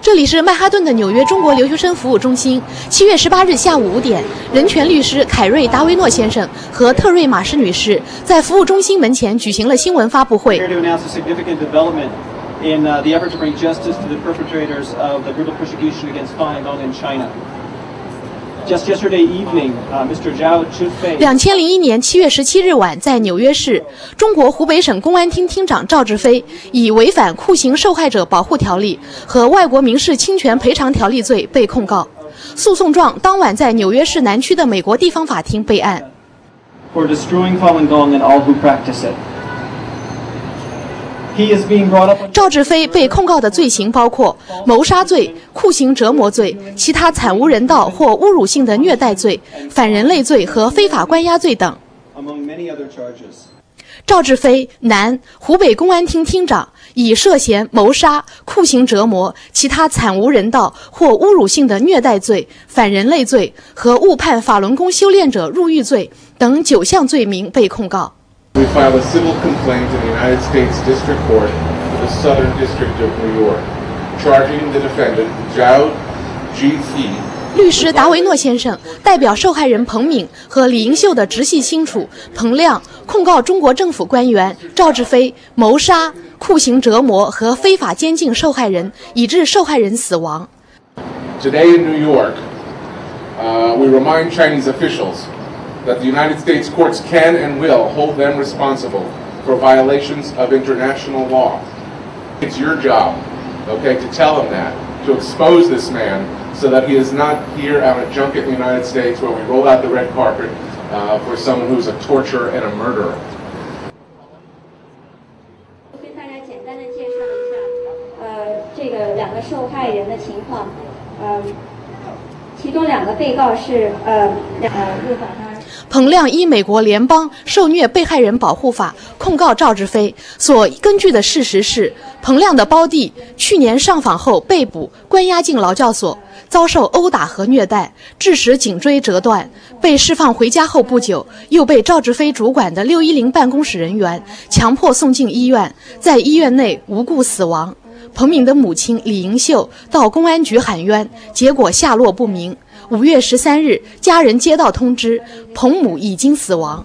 这里是曼哈顿的纽约中国留学生服务中心。7月18日下午5点，人权律师凯瑞·达维诺先生和特瑞·马士女士在服务中心门前举行了新闻发布会。 In the effort to bring justice to the perpetrators of the brutal persecution against Falun Gong in China. Just yesterday evening, Mr. Zhao Chunfei. 2001年7月17日晚，在纽约市，中国湖北省公安厅厅长赵志飞以违反酷刑受害者保护条例和外国民事侵权赔偿条例罪被控告。诉讼状当晚在纽约市南区的美国地方法庭备案。 For destroying Falun Gong and all who practice it. 赵志飞被控告的罪行包括谋杀罪、酷刑折磨罪、其他惨无人道或侮辱性的虐待罪、反人类罪和非法关押罪等。赵志飞，男，湖北公安厅厅长，以涉嫌谋杀、酷刑折磨、其他惨无人道或侮辱性的虐待罪、反人类罪和误判法轮功修炼者入狱罪等9项罪名被控告。 We filed a civil complaint in the United States District Court for the Southern District of New York, charging the defendant Zhao Zhifi. 律师达维诺先生代表受害人彭敏和李银秀的直系亲属彭亮控告中国政府官员赵志飞谋杀、酷刑折磨和非法监禁受害人，以致受害人死亡。 Today in New York, we remind Chinese officials that the United States courts can and will hold them responsible for violations of international law. It's your job, okay, to tell them that, to expose this man so that he is not here on a junket in the United States where we roll out the red carpet for someone who's a torturer and a murderer. 跟大家简单的介绍一下，这个2个受害人的情况，其中2个被告是入法他。 彭亮依美国联邦受虐被害人保护法控告赵志飞，所根据的事实是，彭亮的胞弟去年上访后被捕，关押进劳教所，遭受殴打和虐待，致使颈椎折断。被释放回家后不久，又被赵志飞主管的610办公室人员强迫送进医院，在医院内无故死亡。彭敏的母亲李银秀到公安局喊冤，结果下落不明。5月13日，家人接到通知，彭母已经死亡。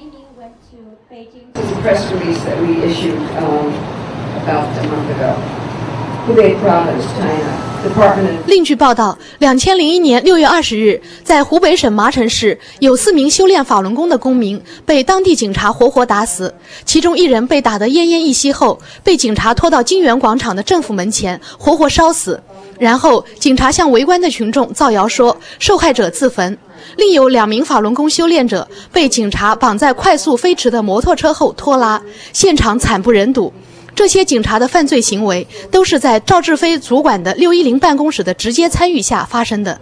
另据报道，2001年6月20日，在湖北省麻城市，有4名修炼法轮功的公民被当地警察活活打死，其中1人被打得奄奄一息后，被警察拖到金源广场的政府门前活活烧死。然后，警察向围观的群众造谣说受害者自焚。另有2名法轮功修炼者被警察绑在快速飞驰的摩托车后拖拉，现场惨不忍睹。这些警察的犯罪行为都是在赵志飞主管的610办公室的直接参与下发生的。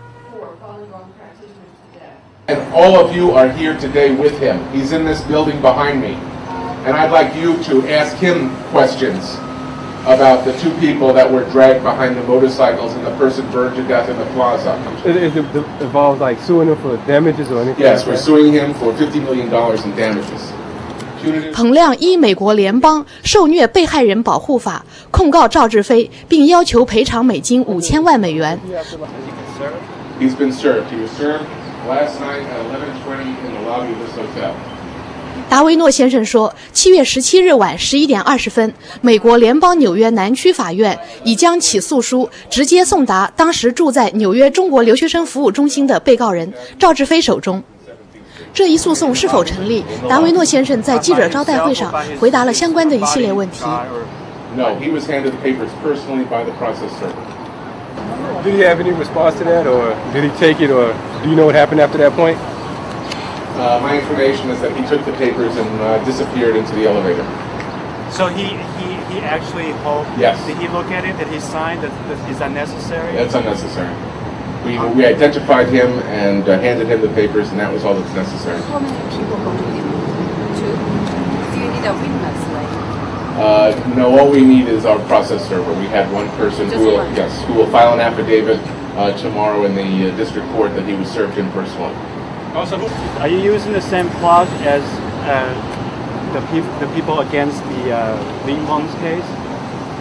And all of you are here today with him. He's in this building behind me. And I'd like you to ask him questions about the 2 people that were dragged behind the motorcycles and the person burned to death in the plaza. Is it involved like suing him for damages or anything? Yes, we're suing him for $50 million in damages. 彭亮依美国联邦受虐被害人保护法控告赵志飞，并要求赔偿美金5000万美元。 He's been served. He was served last night at 11:20 in the lobby of this hotel. 达维诺先生说，7月17日晚11点20分，美国联邦纽约南区法院已将起诉书直接送达当时住在纽约中国留学生服务中心的被告人赵志飞手中。这一诉讼是否成立？达维诺先生在记者招待会上回答了相关的一系列问题。 No, he was handed the papers personally by the process server. Did he have any response to that, or did he take it, or do you know what happened after that point? My information is that he took the papers and disappeared into the elevator. So he actually hoped. Yes. Did he look at it? Did he sign that is unnecessary? That's unnecessary. We identified him and handed him the papers, and that was all that's necessary. How many people go to him? 2? Do you need a witness? Like? No, all we need is our process server. We had one person who will file an affidavit tomorrow in the district court that he was served in personally. Also, are you using the same plot as the people against the Lin Wang's case?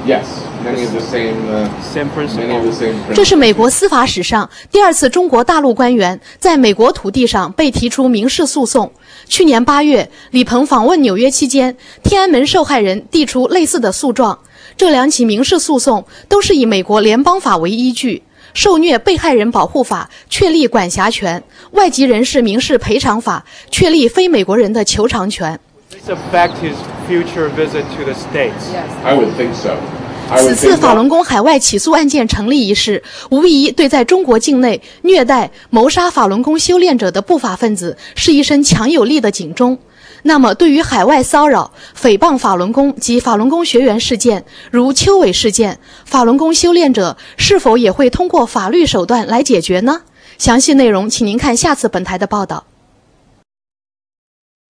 Yes, many of the same principles. 这是美国司法史上第2次中国大陆官员在美国土地上被提出民事诉讼。去年8月，李鹏访问纽约期间，天安门受害人递出类似的诉状。这2起民事诉讼都是以美国联邦法为依据，受虐被害人保护法确立管辖权，外籍人士民事赔偿法确立非美国人的求偿权。 affect his future visit to the States? I would think so. 此次法轮功海外起诉案件成立一事，无疑对在中国境内虐待、谋杀法轮功修炼者的不法分子是一声强有力的警钟。那么，对于海外骚扰、诽谤法轮功及法轮功学员事件，如邱伟事件，法轮功修炼者是否也会通过法律手段来解决呢？详细内容，请您看下次本台的报道。